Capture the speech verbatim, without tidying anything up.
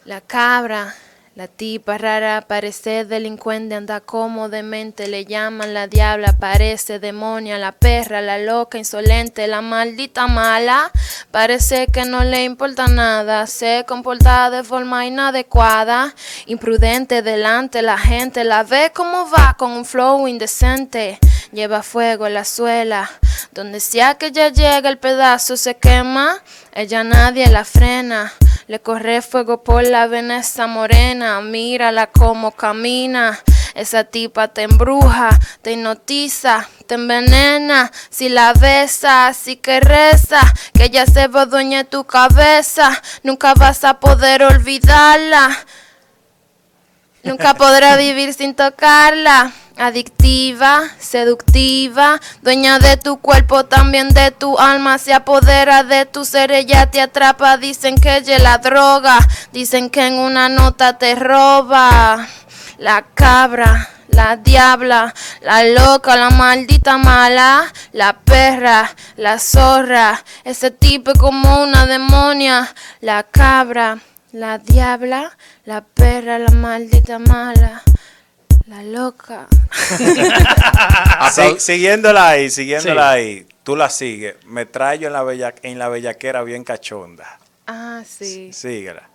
La cabra, la tipa rara, parece delincuente, anda como demente, le llaman la diabla, parece demonia, la perra, la loca, insolente, la maldita mala, parece que no le importa nada, se comporta de forma inadecuada, imprudente delante la gente, la ve como va con un flow indecente, lleva fuego en la suela, donde sea que ella llega el pedazo se quema, ella nadie la frena. Le corre fuego por la vena esa morena, mírala como camina. Esa tipa te embruja, te hipnotiza, te envenena. Si la besa, así que reza, que ella se va a dueña de tu cabeza. Nunca vas a poder olvidarla. Nunca podrá vivir sin tocarla. Adictiva, seductiva, dueña de tu cuerpo, también de tu alma, se apodera de tu ser, ella te atrapa, dicen que ella es la droga, dicen que en una nota te roba. La cabra, la diabla, la loca, la maldita mala, la perra, la zorra, ese tipo es como una demonia. La cabra, la diabla, la perra, la maldita mala, la loca. Sí, siguiéndola ahí, siguiéndola Sí. ahí, tú la sigues. Me traigo en la, bella, en la bellaquera bien cachonda. Ah, sí. Síguela.